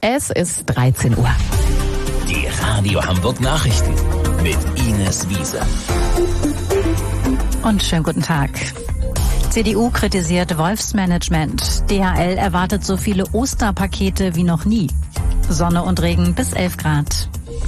Es ist 13 Uhr. Die Radio Hamburg Nachrichten mit Ines Wiese. Und schönen guten Tag. CDU kritisiert Wolfsmanagement. DHL erwartet so viele Osterpakete wie noch nie. Sonne und Regen bis 11 Grad.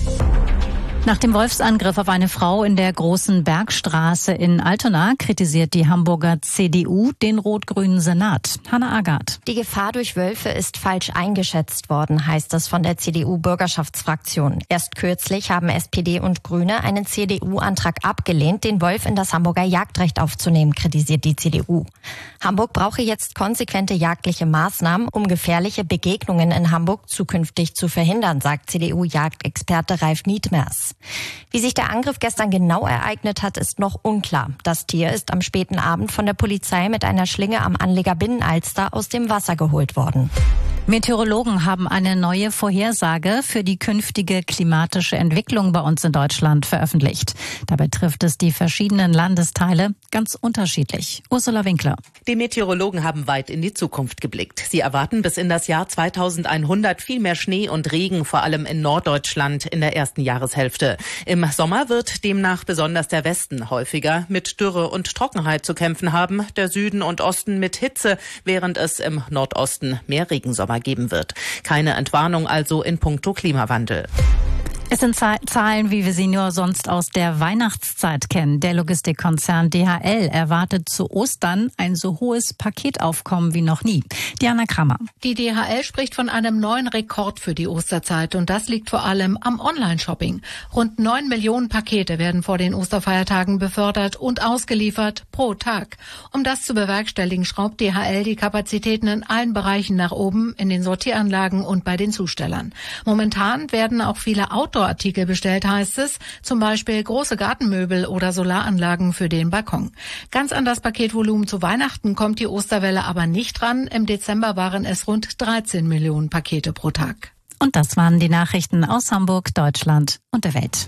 Nach dem Wolfsangriff auf eine Frau in der Großen Bergstraße in Altona kritisiert die Hamburger CDU den rot-grünen Senat. Hanna Agard. Die Gefahr durch Wölfe ist falsch eingeschätzt worden, heißt es von der CDU-Bürgerschaftsfraktion. Erst kürzlich haben SPD und Grüne einen CDU-Antrag abgelehnt, den Wolf in das Hamburger Jagdrecht aufzunehmen, kritisiert die CDU. Hamburg brauche jetzt konsequente jagdliche Maßnahmen, um gefährliche Begegnungen in Hamburg zukünftig zu verhindern, sagt CDU-Jagdexperte Ralf Nietmers. Wie sich der Angriff gestern genau ereignet hat, ist noch unklar. Das Tier ist am späten Abend von der Polizei mit einer Schlinge am Anleger Binnenalster aus dem Wasser geholt worden. Meteorologen haben eine neue Vorhersage für die künftige klimatische Entwicklung bei uns in Deutschland veröffentlicht. Dabei trifft es die verschiedenen Landesteile ganz unterschiedlich. Ursula Winkler. Die Meteorologen haben weit in die Zukunft geblickt. Sie erwarten bis in das Jahr 2100 viel mehr Schnee und Regen, vor allem in Norddeutschland in der ersten Jahreshälfte. Im Sommer wird demnach besonders der Westen häufiger mit Dürre und Trockenheit zu kämpfen haben, der Süden und Osten mit Hitze, während es im Nordosten mehr Regensommer geben wird. Keine Entwarnung also in puncto Klimawandel. Es sind Zahlen, wie wir sie nur sonst aus der Weihnachtszeit kennen. Der Logistikkonzern DHL erwartet zu Ostern ein so hohes Paketaufkommen wie noch nie. Diana Krammer. Die DHL spricht von einem neuen Rekord für die Osterzeit und das liegt vor allem am Online-Shopping. Rund 9 Millionen Pakete werden vor den Osterfeiertagen befördert und ausgeliefert pro Tag. Um das zu bewerkstelligen, schraubt DHL die Kapazitäten in allen Bereichen nach oben, in den Sortieranlagen und bei den Zustellern. Momentan werden auch viele Outdoor-Artikel bestellt, heißt es, zum Beispiel große Gartenmöbel oder Solaranlagen für den Balkon. Ganz an das Paketvolumen zu Weihnachten kommt die Osterwelle aber nicht ran. Im Dezember waren es rund 13 Millionen Pakete pro Tag. Und das waren die Nachrichten aus Hamburg, Deutschland und der Welt.